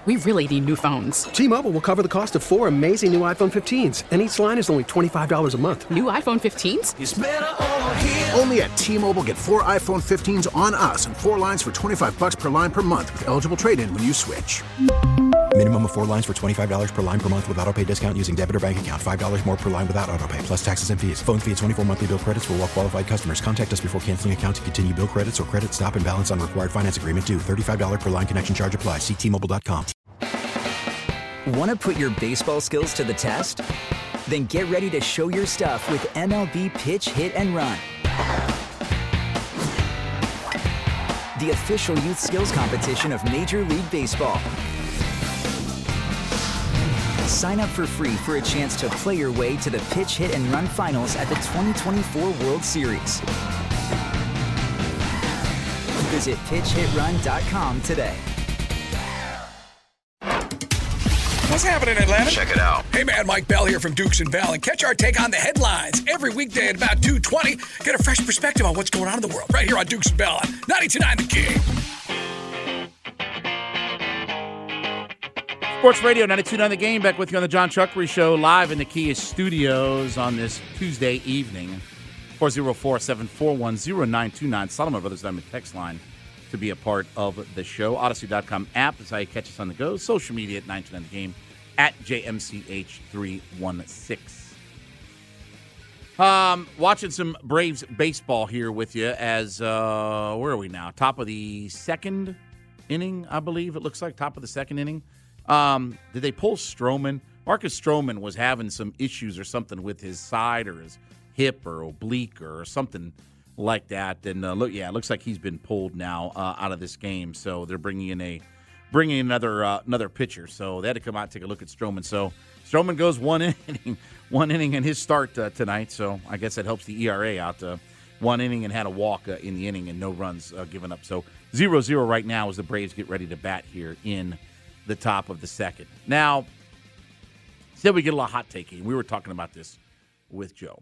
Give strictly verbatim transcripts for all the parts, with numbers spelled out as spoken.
We really need new phones. T-Mobile will cover the cost of four amazing new iPhone fifteens, and each line is only twenty-five dollars a month. New iPhone fifteens? It's better over here. Only at T-Mobile, get four iPhone fifteens on us and four lines for twenty-five dollars per line per month with eligible trade-in when you switch. Minimum of four lines for twenty-five dollars per line per month with autopay discount using debit or bank account. five dollars more per line without autopay, plus taxes and fees. Phone fee at twenty-four monthly bill credits for well-qualified customers. Contact us before canceling account to continue bill credits or credit stop and balance on required finance agreement due. thirty-five dollars per line connection charge applies. See T Mobile dot com. Want to put your baseball skills to the test? Then get ready to show your stuff with M L B Pitch, Hit, and Run. The official youth skills competition of Major League Baseball. Sign up for free for a chance to play your way to the Pitch, Hit, and Run finals at the twenty twenty-four World Series. Visit pitch hit run dot com today. What's happening in Atlanta? Check it out. Hey man, Mike Bell here from Dukes and Bell, and catch our take on the headlines every weekday at about two twenty. Get a fresh perspective on what's going on in the world right here on Dukes and Bell on ninety-two point nine The Game. Sports Radio ninety-two point nine The Game, back with you on the John Chuckery Show, live in the Kia Studios on this Tuesday evening. four oh four, seven four one, oh nine two nine, Solomon Brothers Diamond text line to be a part of the show. Odyssey dot com app is how you catch us on the go. Social media at ninety-two point nine The Game, at J M C H three one six. Um, watching some Braves baseball here with you as, uh, where are we now? Top of the second inning, I believe it looks like. Top of the second inning. Um, did they pull Stroman? Marcus Stroman was having some issues or something with his side or his hip or oblique or something like that. And uh, look, yeah, it looks like he's been pulled now uh, out of this game. So they're bringing in a bringing in another uh, another pitcher. So they had to come out and take a look at Stroman. So Stroman goes one inning, one inning in his start uh, tonight. So I guess that helps the E R A out. Uh, one inning and had a walk uh, in the inning and no runs uh, given up. So zero zero right now as the Braves get ready to bat here in the top of the second. Now, said we get a lot of hot taking. We were talking about this with Joe.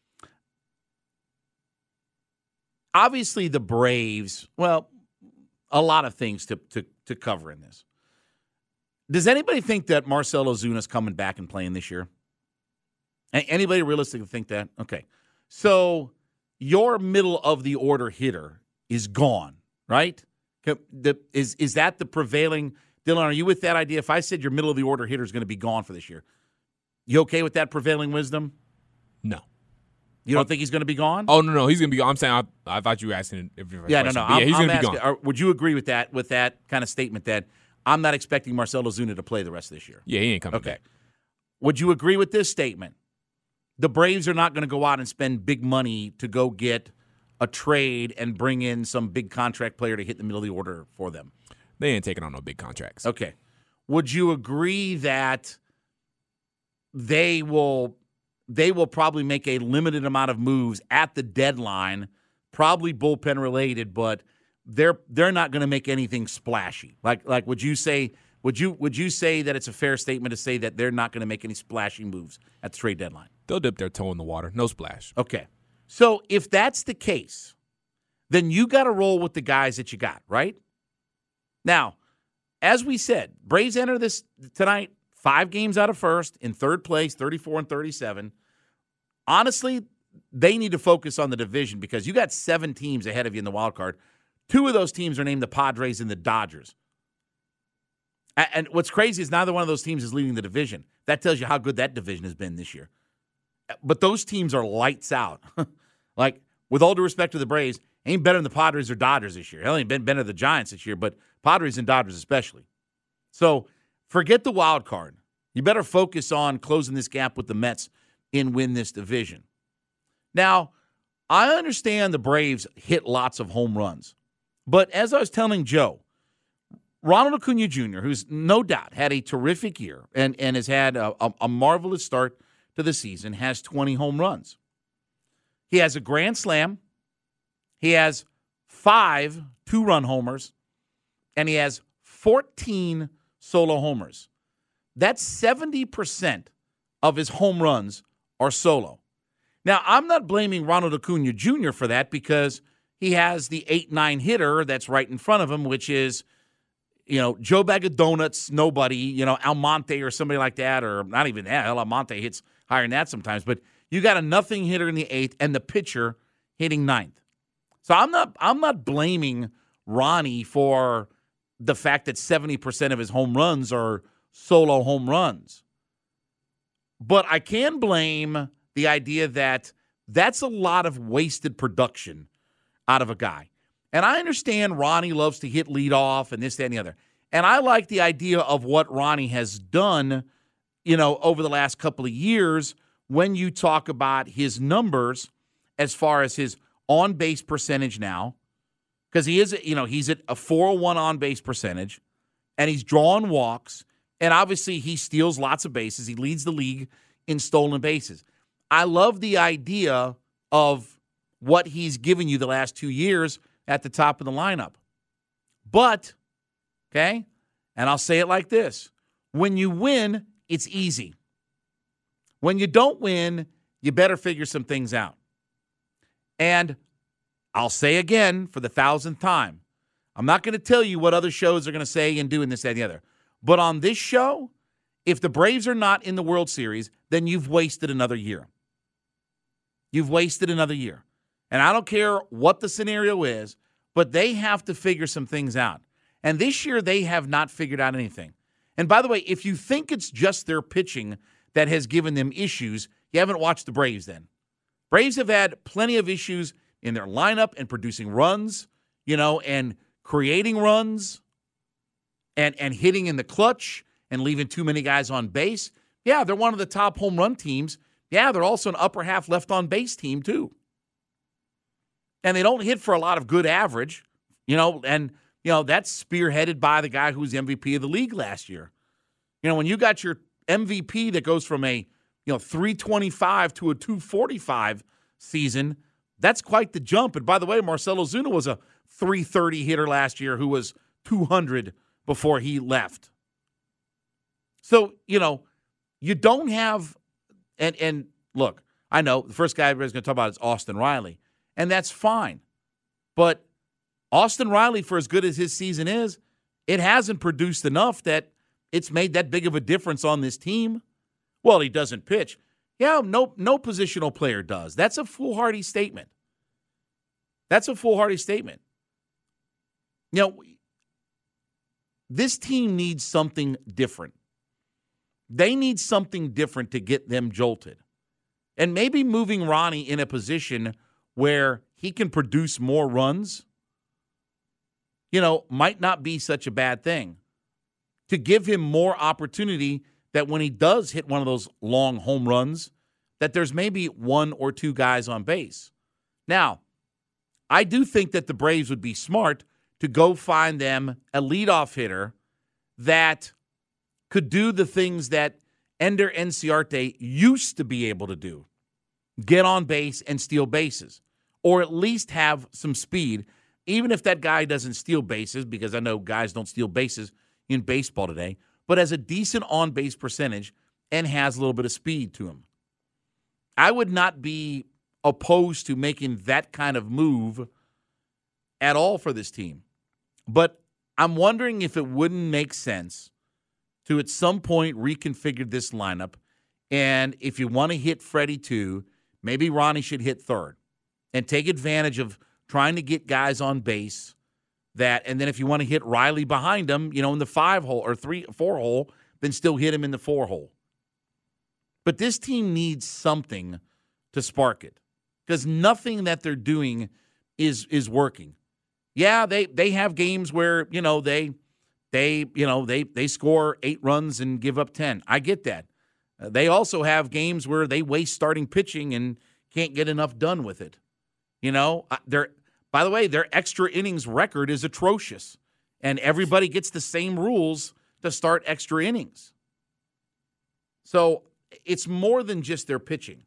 Obviously, the Braves, well, a lot of things to, to, to cover in this. Does anybody think that Marcell Ozuna's coming back and playing this year? Anybody realistically think that? Okay. So your middle of the order hitter is gone, right? Is, is that the prevailing... Dylan, are you with that idea? If I said your middle of the order hitter is going to be gone for this year, you okay with that prevailing wisdom? No. You don't oh, think he's going to be gone? Oh, no, no. He's going to be gone. I'm saying I, I thought you were asking if you're Yeah, no, no. Yeah, I'm, he's going to be asking, gone. Would you agree with that with that kind of statement that I'm not expecting Marcell Ozuna to play the rest of this year? Yeah, he ain't coming okay. back. Would you agree with this statement? The Braves are not going to go out and spend big money to go get a trade and bring in some big contract player to hit the middle of the order for them. They ain't taking on no big contracts. Okay. Would you agree that they will they will probably make a limited amount of moves at the deadline, probably bullpen related, but they're they're not going to make anything splashy? Like like would you say would you would you say that it's a fair statement to say that they're not going to make any splashy moves at the trade deadline? They'll dip their toe in the water, no splash. Okay. So if that's the case, then you got to roll with the guys that you got, right? Now, as we said, Braves enter this tonight, five games out of first, in third place, thirty-four and thirty-seven. Honestly, they need to focus on the division because you got seven teams ahead of you in the wild card. Two of those teams are named the Padres and the Dodgers. And what's crazy is neither one of those teams is leading the division. That tells you how good that division has been this year. But those teams are lights out. Like, with all due respect to the Braves, ain't better than the Padres or Dodgers this year. Hell, ain't been better than the Giants this year, but Padres and Dodgers especially. So forget the wild card. You better focus on closing this gap with the Mets and win this division. Now, I understand the Braves hit lots of home runs, but as I was telling Joe, Ronald Acuna Junior, who's no doubt had a terrific year and, and has had a, a, a marvelous start to the season, has twenty home runs. He has a grand slam. He has five two-run homers, and he has fourteen solo homers. That's seventy percent of his home runs are solo. Now, I'm not blaming Ronald Acuna Junior for that because he has the eight nine hitter that's right in front of him, which is you know, Joe Bag of Donuts, nobody, you know, Almonte or somebody like that, or not even that. Hell, Almonte hits higher than that sometimes. But you got a nothing hitter in the eighth and the pitcher hitting ninth. So I'm not I'm not blaming Ronnie for the fact that seventy percent of his home runs are solo home runs. But I can blame the idea that that's a lot of wasted production out of a guy. And I understand Ronnie loves to hit leadoff and this, that, and the other. And I like the idea of what Ronnie has done, you know, over the last couple of years when you talk about his numbers as far as his on-base percentage now, because he is, you know, he's at a four oh one on-base percentage, and he's drawing walks, and obviously he steals lots of bases. He leads the league in stolen bases. I love the idea of what he's given you the last two years at the top of the lineup. But, okay, and I'll say it like this. When you win, it's easy. When you don't win, you better figure some things out. And I'll say again for the thousandth time, I'm not going to tell you what other shows are going to say and do and this, that, and the other. But on this show, if the Braves are not in the World Series, then you've wasted another year. You've wasted another year. And I don't care what the scenario is, but they have to figure some things out. And this year, they have not figured out anything. And by the way, if you think it's just their pitching that has given them issues, you haven't watched the Braves then. Braves have had plenty of issues in their lineup and producing runs, you know, and creating runs and, and hitting in the clutch and leaving too many guys on base. Yeah, they're one of the top home run teams. Yeah, they're also an upper half left on base team too. And they don't hit for a lot of good average, you know, and, you know, that's spearheaded by the guy who was M V P of the league last year. You know, when you got your M V P that goes from a, you know, three twenty-five to a two forty-five season, that's quite the jump. And by the way, Marcell Ozuna was a three thirty hitter last year who was two hundred before he left. So, you know, you don't have, and and look, I know the first guy everybody's going to talk about is Austin Riley. And that's fine. But Austin Riley, for as good as his season is, it hasn't produced enough that it's made that big of a difference on this team. Well, he doesn't pitch. Yeah, no, no positional player does. That's a foolhardy statement. That's a foolhardy statement. You know, this team needs something different. They need something different to get them jolted. And maybe moving Ronnie in a position where he can produce more runs, you know, might not be such a bad thing. To give him more opportunity that when he does hit one of those long home runs, that there's maybe one or two guys on base. Now, I do think that the Braves would be smart to go find them a leadoff hitter that could do the things that Ender Inciarte used to be able to do. Get on base and steal bases. Or at least have some speed, even if that guy doesn't steal bases, because I know guys don't steal bases in baseball today, but has a decent on-base percentage and has a little bit of speed to him. I would not be opposed to making that kind of move at all for this team. But I'm wondering if it wouldn't make sense to at some point reconfigure this lineup, and if you want to hit Freddie too, maybe Ronnie should hit third. And take advantage of trying to get guys on base that, and then if you want to hit Riley behind him, you know, in the five hole or three, four hole, then still hit him in the four hole. But this team needs something to spark it because nothing that they're doing is is working. Yeah, they they have games where, you know, they they you know they they score eight runs and give up ten. I get that. Uh, they also have games where they waste starting pitching and can't get enough done with it. You know, they're, by the way, their extra innings record is atrocious, and everybody gets the same rules to start extra innings. So it's more than just their pitching.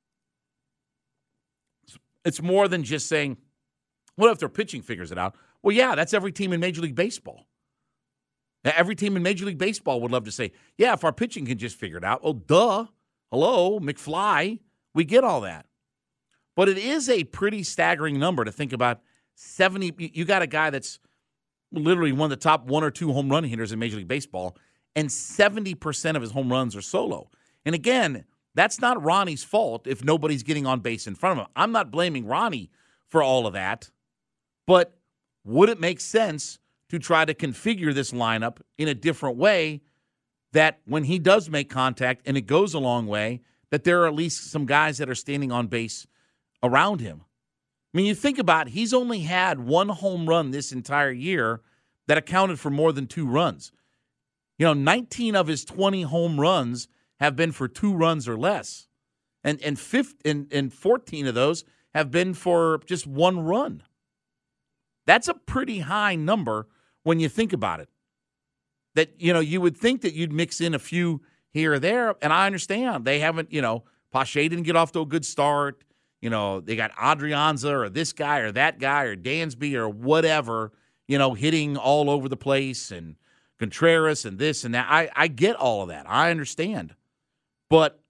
It's more than just saying, what if their pitching figures it out? Well, yeah, that's every team in Major League Baseball. Every team in Major League Baseball would love to say, yeah, if our pitching can just figure it out. Oh, duh. Hello, McFly. We get all that. But it is a pretty staggering number to think about. seventy You got a guy that's literally one of the top one or two home run hitters in Major League Baseball, and seventy percent of his home runs are solo. And again, that's not Ronnie's fault if nobody's getting on base in front of him. I'm not blaming Ronnie for all of that, but would it make sense to try to configure this lineup in a different way that when he does make contact and it goes a long way, that there are at least some guys that are standing on base around him? I mean, you think about it, he's only had one home run this entire year that accounted for more than two runs. You know, nineteen of his twenty home runs have been for two runs or less. And and, fifteen, and, and fourteen of those have been for just one run. That's a pretty high number when you think about it. That, you know, you would think that you'd mix in a few here or there, and I understand. They haven't, you know, Pache didn't get off to a good start. You know, they got Adrianza or this guy or that guy or Dansby or whatever, you know, hitting all over the place, and Contreras and this and that. I, I get all of that. I understand. But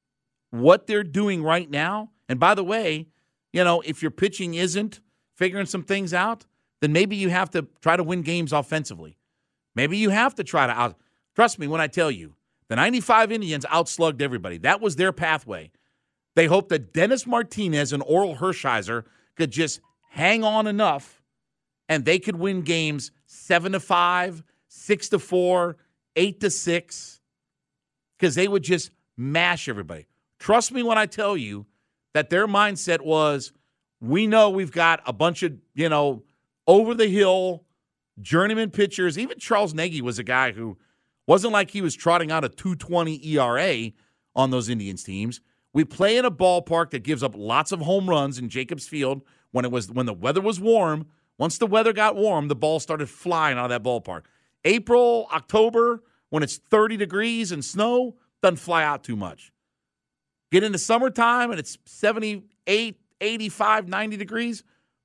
what they're doing right now, and by the way, you know, if your pitching isn't figuring some things out, then maybe you have to try to win games offensively. Maybe you have to try to out. Trust me when I tell you, the ninety-five Indians outslugged everybody. That was their pathway. They hoped that Dennis Martinez and Oral Hershiser could just hang on enough, and they could win games seven to five, six to four, eight to six, because they would just mash everybody. Trust me when I tell you that their mindset was, we know we've got a bunch of, you know, over-the-hill journeyman pitchers. Even Charles Nagy was a guy who wasn't like he was trotting out a two twenty E R A on those Indians teams. We play in a ballpark that gives up lots of home runs in Jacobs Field when it was when the weather was warm. Once the weather got warm, the ball started flying out of that ballpark. April, October, when it's thirty degrees and snow, doesn't fly out too much. Get into summertime and it's seventy-eight, eighty-five, ninety degrees.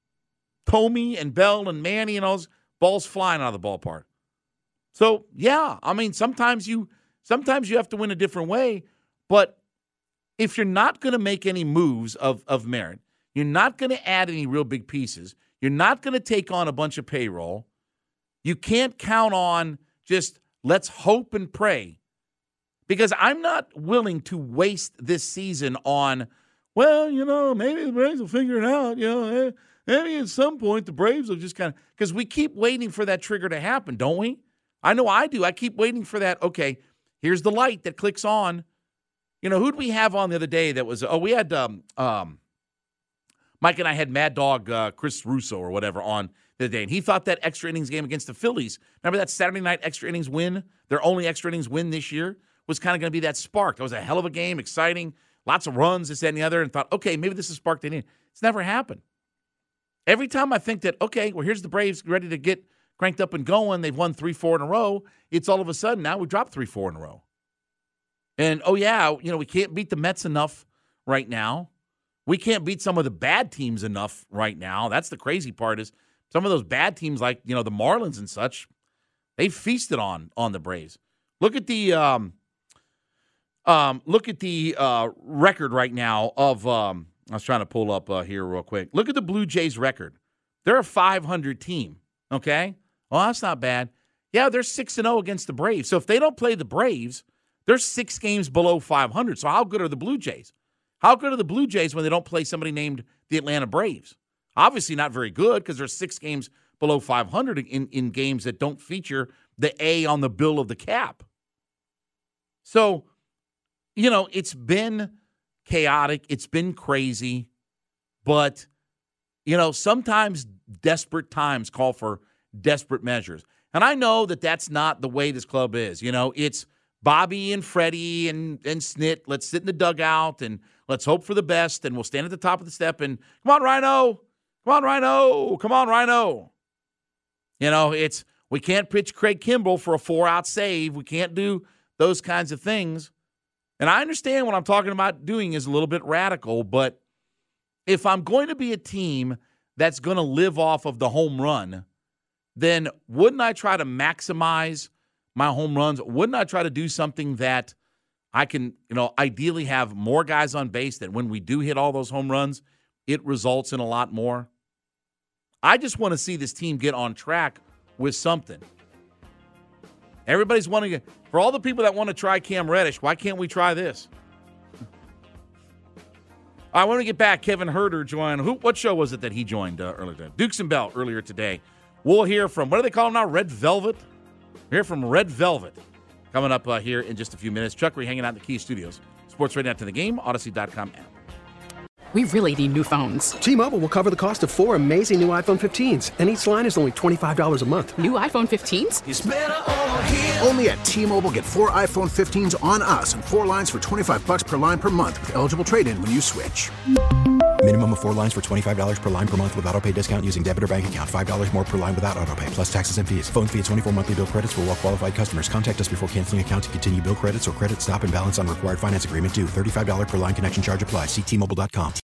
Tomey and Bell and Manny and all those balls flying out of the ballpark. So, yeah, I mean, sometimes you sometimes you have to win a different way, but if you're not going to make any moves of, of merit, you're not going to add any real big pieces, you're not going to take on a bunch of payroll, you can't count on just let's hope and pray. Because I'm not willing to waste this season on, well, you know, maybe the Braves will figure it out. You know, maybe at some point the Braves will just kind of – because we keep waiting for that trigger to happen, don't we? I know I do. I keep waiting for that. Okay, here's the light that clicks on. You know, who'd we have on the other day that was – oh, we had um, um, – Mike and I had Mad Dog uh, Chris Russo or whatever on the other day, and he thought that extra innings game against the Phillies, remember that Saturday night extra innings win, their only extra innings win this year, was kind of going to be that spark. That was a hell of a game, exciting, lots of runs, this, that, and the other, and thought, okay, maybe this is spark they need. It's never happened. Every time I think that, okay, well, here's the Braves ready to get cranked up and going, they've won three, four in a row, it's all of a sudden now we dropped three, four in a row. And, oh, yeah, you know, we can't beat the Mets enough right now. We can't beat some of the bad teams enough right now. That's the crazy part is some of those bad teams like, you know, the Marlins and such, they feasted on on the Braves. Look at the um, um, look at the uh, record right now of um, I was trying to pull up uh, here real quick. Look at the Blue Jays record. They're a five hundred team, okay? Well, that's not bad. Yeah, they're six and oh against the Braves. So if they don't play the Braves, they're six games below five hundred. So how good are the Blue Jays? How good are the Blue Jays when they don't play somebody named the Atlanta Braves? Obviously not very good because they're six games below five hundred in, in games that don't feature the A on the bill of the cap. So, you know, it's been chaotic. It's been crazy. But, you know, sometimes desperate times call for desperate measures. And I know that that's not the way this club is. You know, it's Bobby and Freddie and, and Snit. Let's sit in the dugout and let's hope for the best, and we'll stand at the top of the step and, come on, Rhino. Come on, Rhino. Come on, Rhino. You know, it's we can't pitch Craig Kimbrell for a four-out save. We can't do those kinds of things. And I understand what I'm talking about doing is a little bit radical, but if I'm going to be a team that's going to live off of the home run, then wouldn't I try to maximize my home runs? Wouldn't I try to do something that I can, you know, ideally have more guys on base that when we do hit all those home runs, it results in a lot more? I just want to see this team get on track with something. Everybody's wanting to, for all the people that want to try Cam Reddish, why can't we try this? I want to get back. Kevin Herter joined. Who? What show was it that he joined uh, earlier today? Dukes and Bell earlier today. We'll hear from, what do they call him now? Red Velvet? We'll hear from Red Velvet coming up uh, here in just a few minutes. Chuck, we're hanging out in the Key Studios. Sports Radio After the Game, Odyssey dot com app. We really need new phones. T-Mobile will cover the cost of four amazing new iPhone fifteens, and each line is only twenty-five dollars a month. New iPhone fifteens? It's better over here. Only at T-Mobile, get four iPhone fifteens on us and four lines for twenty-five bucks per line per month with eligible trade-in when you switch. Minimum of four lines for twenty-five dollars per line per month with autopay discount using debit or bank account. five dollars more per line without autopay, plus taxes and fees. Phone fee at twenty-four monthly bill credits for well-qualified customers. Contact us before canceling account to continue bill credits or credit stop and balance on required finance agreement due. thirty-five dollars per line connection charge applies. See T Mobile dot com.